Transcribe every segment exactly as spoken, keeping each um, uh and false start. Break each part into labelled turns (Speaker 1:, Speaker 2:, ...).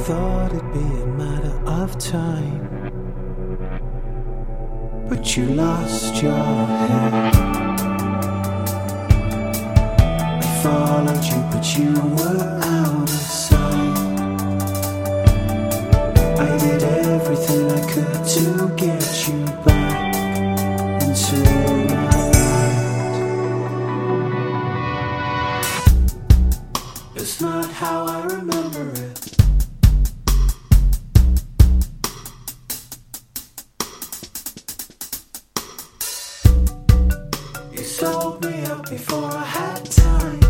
Speaker 1: thought it'd be a matter of time, but you lost your head. I followed you, but you were out of sight. I did everything I could to get you back into my light. It's not how I remember it. You sold me out before I had time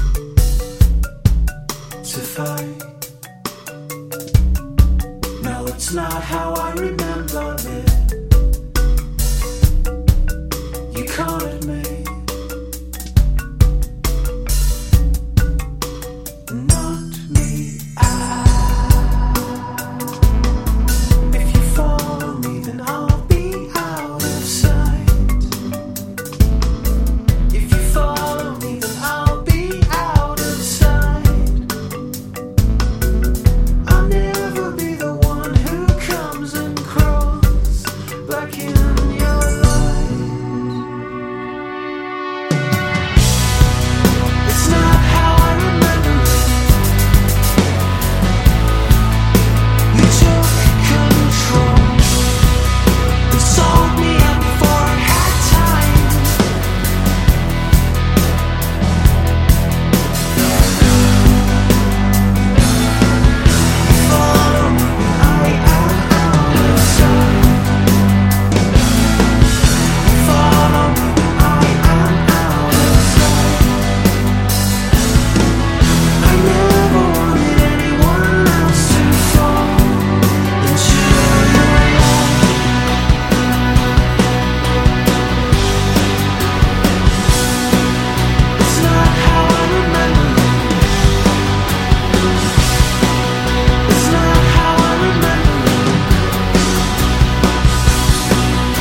Speaker 1: to fight. No, it's not how I remember it.